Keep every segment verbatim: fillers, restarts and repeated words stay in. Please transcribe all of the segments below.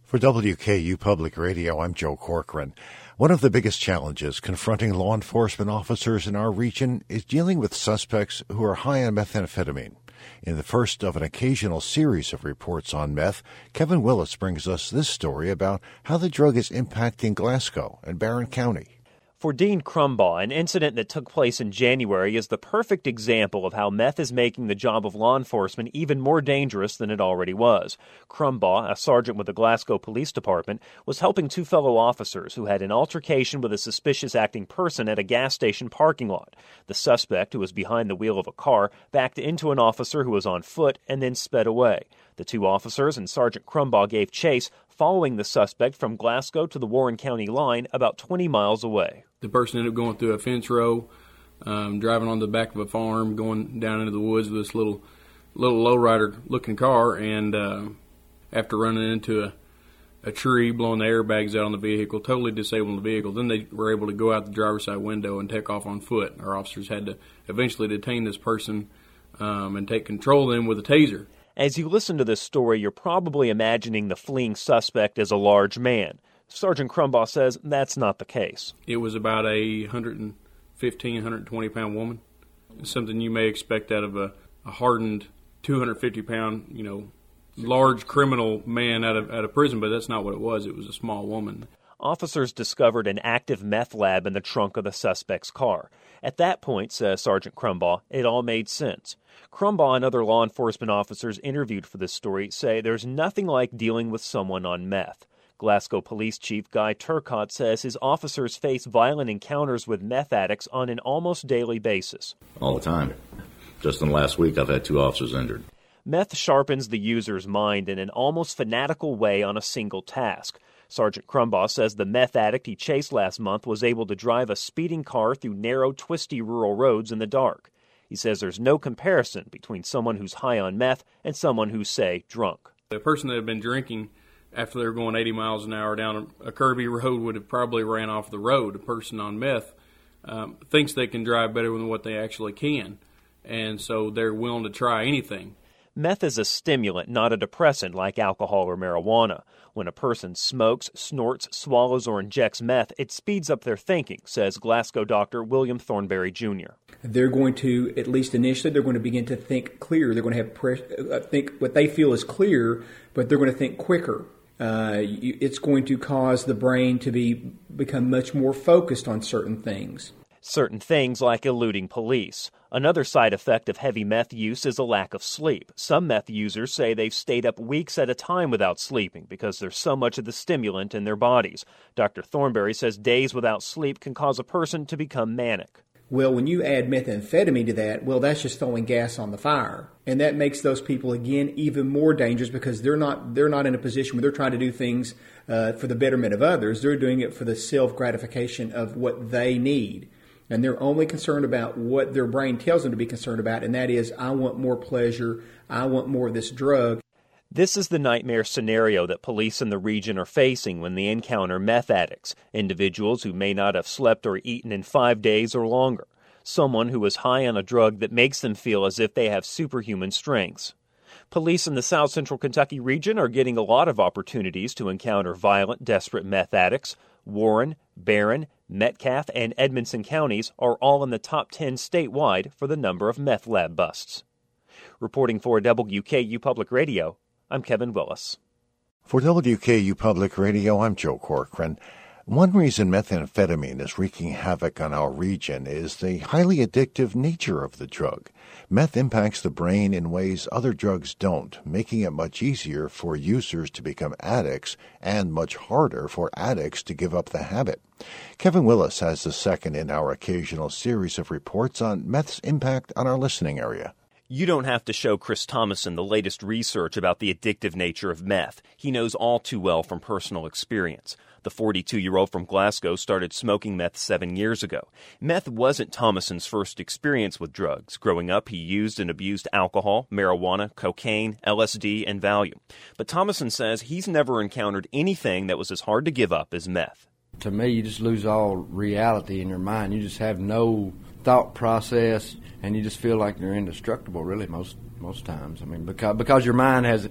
For W K U Public Radio, I'm Joe Corcoran. One of the biggest challenges confronting law enforcement officers in our region is dealing with suspects who are high on methamphetamine. In the first of an occasional series of reports on meth, Kevin Willis brings us this story about how the drug is impacting Glasgow and Barron County. For Dean Crumbaugh, an incident that took place in January is the perfect example of how meth is making the job of law enforcement even more dangerous than it already was. Crumbaugh, a sergeant with the Glasgow Police Department, was helping two fellow officers who had an altercation with a suspicious-acting person at a gas station parking lot. The suspect, who was behind the wheel of a car, backed into an officer who was on foot and then sped away. The two officers and Sergeant Crumbaugh gave chase, following the suspect from Glasgow to the Warren County line about twenty miles away. The person ended up going through a fence row, um, driving on the back of a farm, going down into the woods with this little little lowrider-looking car, and uh, after running into a, a tree, blowing the airbags out on the vehicle, totally disabling the vehicle, then they were able to go out the driver's side window and take off on foot. Our officers had to eventually detain this person um, and take control of them with a taser. As you listen to this story, you're probably imagining the fleeing suspect as a large man. Sergeant Crumbaugh says that's not the case. It was about a one hundred fifteen, one hundred twenty pound woman. It's something you may expect out of a, a hardened two hundred fifty pound, you know, large criminal man out of out of prison, but that's not what it was. It was a small woman. Officers discovered an active meth lab in the trunk of the suspect's car. At that point, says Sergeant Crumbaugh, it all made sense. Crumbaugh and other law enforcement officers interviewed for this story say there's nothing like dealing with someone on meth. Glasgow Police Chief Guy Turcotte says his officers face violent encounters with meth addicts on an almost daily basis. All the time. Just in the last week, I've had two officers injured. Meth sharpens the user's mind in an almost fanatical way on a single task. Sergeant Crumbaugh says the meth addict he chased last month was able to drive a speeding car through narrow, twisty rural roads in the dark. He says there's no comparison between someone who's high on meth and someone who's, say, drunk. The person that had been drinking after they were going eighty miles an hour down a curvy road would have probably ran off the road. A person on meth um, thinks they can drive better than what they actually can, and so they're willing to try anything. Meth is a stimulant, not a depressant like alcohol or marijuana. When a person smokes, snorts, swallows, or injects meth, it speeds up their thinking, says Glasgow doctor William Thornberry Junior They're going to, at least initially, they're going to begin to think clear. They're going to have pre- uh, think what they feel is clear, but they're going to think quicker. Uh, you, it's going to cause the brain to be become much more focused on certain things. Certain things like eluding police. Another side effect of heavy meth use is a lack of sleep. Some meth users say they've stayed up weeks at a time without sleeping because there's so much of the stimulant in their bodies. Doctor Thornberry says days without sleep can cause a person to become manic. Well, when you add methamphetamine to that, well, that's just throwing gas on the fire. And that makes those people, again, even more dangerous because they're not they're not in a position where they're trying to do things uh, for the betterment of others. They're doing it for the self-gratification of what they need. And they're only concerned about what their brain tells them to be concerned about, and that is, I want more pleasure, I want more of this drug. This is the nightmare scenario that police in the region are facing when they encounter meth addicts, individuals who may not have slept or eaten in five days or longer, someone who is high on a drug that makes them feel as if they have superhuman strengths. Police in the South Central Kentucky region are getting a lot of opportunities to encounter violent, desperate meth addicts. Warren, Barron, Metcalfe, and Edmonson counties are all in the top ten statewide for the number of meth lab busts. Reporting for W K U Public Radio, I'm Kevin Willis. For W K U Public Radio, I'm Joe Corcoran. One reason methamphetamine is wreaking havoc on our region is the highly addictive nature of the drug. Meth impacts the brain in ways other drugs don't, making it much easier for users to become addicts and much harder for addicts to give up the habit. Kevin Willis has the second in our occasional series of reports on meth's impact on our listening area. You don't have to show Chris Thomason the latest research about the addictive nature of meth. He knows all too well from personal experience. The forty-two-year-old from Glasgow started smoking meth seven years ago. Meth wasn't Thomason's first experience with drugs. Growing up, he used and abused alcohol, marijuana, cocaine, L S D, and Valium. But Thomason says he's never encountered anything that was as hard to give up as meth. To me, you just lose all reality in your mind. You just have no thought process, and you just feel like you're indestructible, really, most most times. I mean, because because your mind has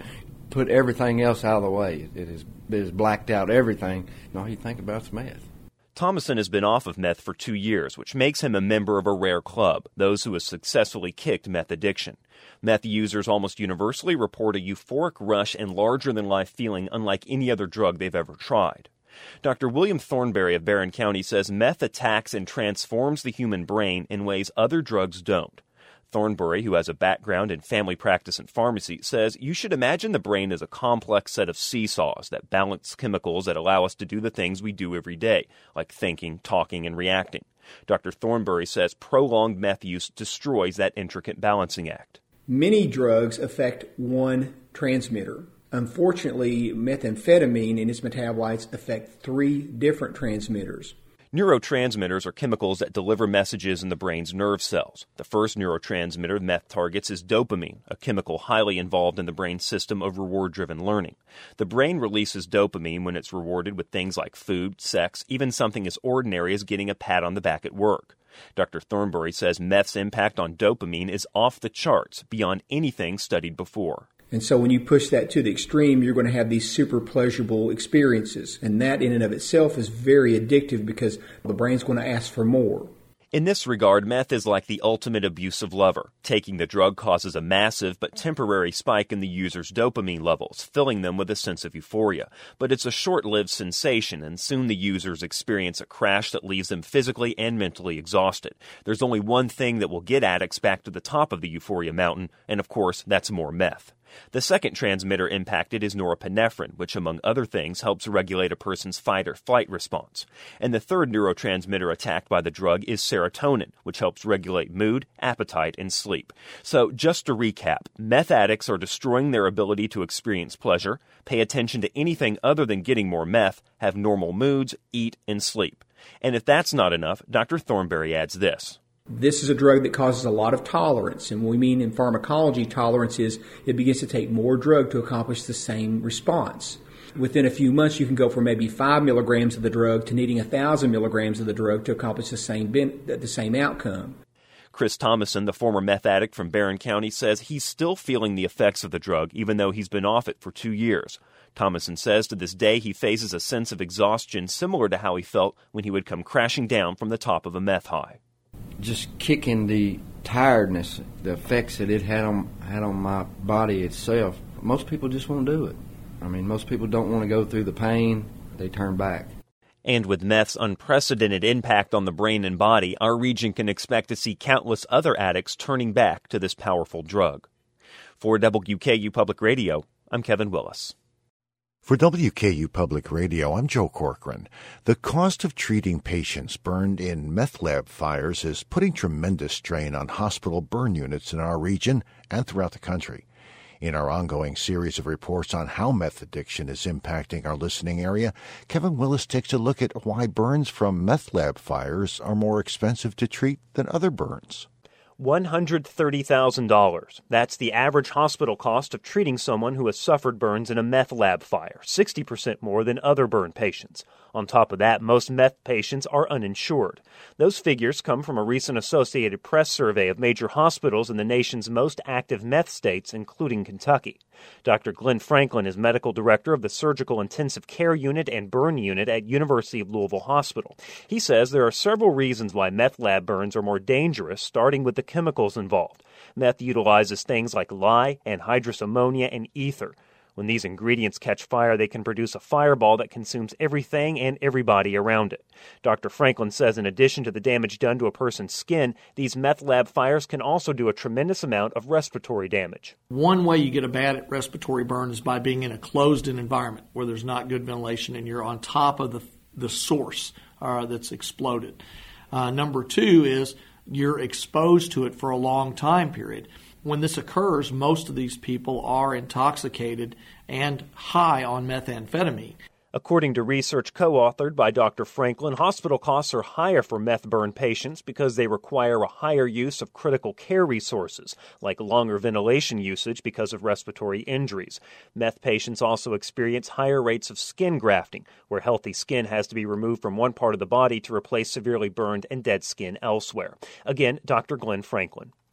put everything else out of the way. It has, it has blacked out everything, and all you think about is meth. Thomason has been off of meth for two years, which makes him a member of a rare club, those who have successfully kicked meth addiction. Meth users almost universally report a euphoric rush and larger-than-life feeling unlike any other drug they've ever tried. Doctor William Thornberry of Barron County says meth attacks and transforms the human brain in ways other drugs don't. Thornberry, who has a background in family practice and pharmacy, says you should imagine the brain as a complex set of seesaws that balance chemicals that allow us to do the things we do every day, like thinking, talking, and reacting. Doctor Thornberry says prolonged meth use destroys that intricate balancing act. Many drugs affect one transmitter. Unfortunately, methamphetamine and its metabolites affect three different transmitters. Neurotransmitters are chemicals that deliver messages in the brain's nerve cells. The first neurotransmitter meth targets is dopamine, a chemical highly involved in the brain's system of reward-driven learning. The brain releases dopamine when it's rewarded with things like food, sex, even something as ordinary as getting a pat on the back at work. Doctor Thornberry says meth's impact on dopamine is off the charts, beyond anything studied before. And so when you push that to the extreme, you're going to have these super pleasurable experiences. And that in and of itself is very addictive because the brain's going to ask for more. In this regard, meth is like the ultimate abusive lover. Taking the drug causes a massive but temporary spike in the user's dopamine levels, filling them with a sense of euphoria. But it's a short-lived sensation, and soon the users experience a crash that leaves them physically and mentally exhausted. There's only one thing that will get addicts back to the top of the euphoria mountain, and of course, that's more meth. The second transmitter impacted is norepinephrine, which, among other things, helps regulate a person's fight-or-flight response. And the third neurotransmitter attacked by the drug is serotonin, which helps regulate mood, appetite, and sleep. So, just to recap, meth addicts are destroying their ability to experience pleasure, pay attention to anything other than getting more meth, have normal moods, eat, and sleep. And if that's not enough, Doctor Thornberry adds this. This is a drug that causes a lot of tolerance, and what we mean in pharmacology, tolerance is it begins to take more drug to accomplish the same response. Within a few months, you can go from maybe five milligrams of the drug to needing a thousand milligrams of the drug to accomplish the same ben- the same outcome. Chris Thomason, the former meth addict from Barron County, says he's still feeling the effects of the drug, even though he's been off it for two years. Thomason says to this day he faces a sense of exhaustion similar to how he felt when he would come crashing down from the top of a meth high. Just kicking the tiredness, the effects that it had on had on my body itself, most people just won't do it. I mean, most people don't want to go through the pain. They turn back. And with meth's unprecedented impact on the brain and body, our region can expect to see countless other addicts turning back to this powerful drug. For W K U Public Radio, I'm Kevin Willis. For W K U Public Radio, I'm Joe Corcoran. The cost of treating patients burned in meth lab fires is putting tremendous strain on hospital burn units in our region and throughout the country. In our ongoing series of reports on how meth addiction is impacting our listening area, Kevin Willis takes a look at why burns from meth lab fires are more expensive to treat than other burns. one hundred thirty thousand dollars. That's the average hospital cost of treating someone who has suffered burns in a meth lab fire, sixty percent more than other burn patients. On top of that, most meth patients are uninsured. Those figures come from a recent Associated Press survey of major hospitals in the nation's most active meth states, including Kentucky. Doctor Glenn Franklin is medical director of the Surgical Intensive Care Unit and Burn Unit at University of Louisville Hospital. He says there are several reasons why meth lab burns are more dangerous, starting with the chemicals involved. Meth utilizes things like lye, anhydrous ammonia, and ether. When these ingredients catch fire, they can produce a fireball that consumes everything and everybody around it. Doctor Franklin says in addition to the damage done to a person's skin, these meth lab fires can also do a tremendous amount of respiratory damage. One way you get a bad respiratory burn is by being in a closed-in environment where there's not good ventilation and you're on top of the, the source uh, that's exploded. Uh, number two is you're exposed to it for a long time period. When this occurs, most of these people are intoxicated and high on methamphetamine. According to research co-authored by Doctor Franklin, hospital costs are higher for meth burn patients because they require a higher use of critical care resources, like longer ventilation usage because of respiratory injuries. Meth patients also experience higher rates of skin grafting, where healthy skin has to be removed from one part of the body to replace severely burned and dead skin elsewhere. Again, Doctor Glenn Franklin.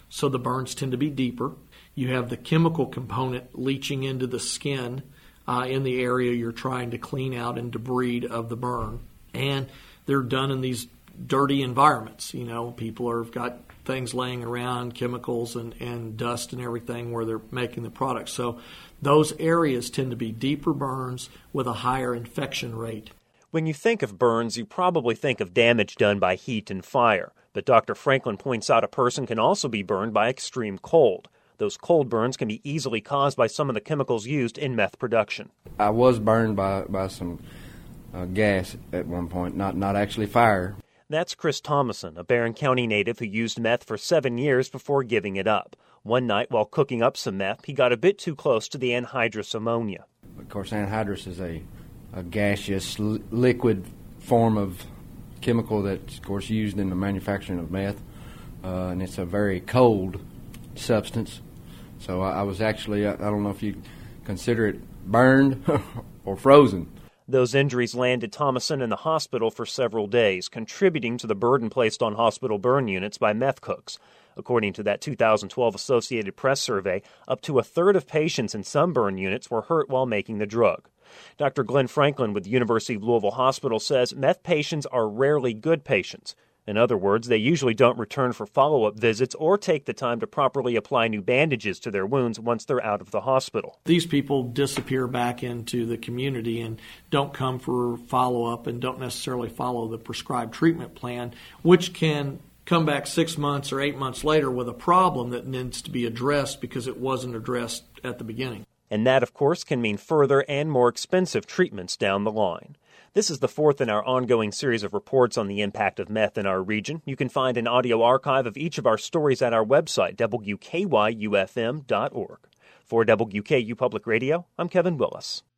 so the burns tend to be deeper. You have the chemical component leaching into the skin uh, in the area you're trying to clean out and debride of the burn. And they're done in these dirty environments. You know, people have got things laying around, chemicals and, and dust and everything where they're making the product. So those areas tend to be deeper burns with a higher infection rate. When you think of burns, you probably think of damage done by heat and fire. But Doctor Franklin points out a person can also be burned by extreme cold. Those cold burns can be easily caused by some of the chemicals used in meth production. I was burned by, by some uh, gas at one point, not, not actually fire. That's Chris Thomason, a Barron County native who used meth for seven years before giving it up. One night, while cooking up some meth, he got a bit too close to the anhydrous ammonia. Of course, anhydrous is a, a gaseous li- liquid form of chemical that's, of course, used in the manufacturing of meth, uh, and it's a very cold substance. So I, I was actually, I, I don't know if you consider it burned or frozen. Those injuries landed Thomason in the hospital for several days, contributing to the burden placed on hospital burn units by meth cooks. According to that two thousand twelve Associated Press survey, up to a third of patients in some burn units were hurt while making the drug. Doctor Glenn Franklin with the University of Louisville Hospital says meth patients are rarely good patients. In other words, they usually don't return for follow-up visits or take the time to properly apply new bandages to their wounds once they're out of the hospital. These people disappear back into the community and don't come for follow-up and don't necessarily follow the prescribed treatment plan, which can come back six months or eight months later with a problem that needs to be addressed because it wasn't addressed at the beginning. And that, of course, can mean further and more expensive treatments down the line. This is the fourth in our ongoing series of reports on the impact of meth in our region. You can find an audio archive of each of our stories at our website, W K Y U F M dot org. For W K U Public Radio, I'm Kevin Willis.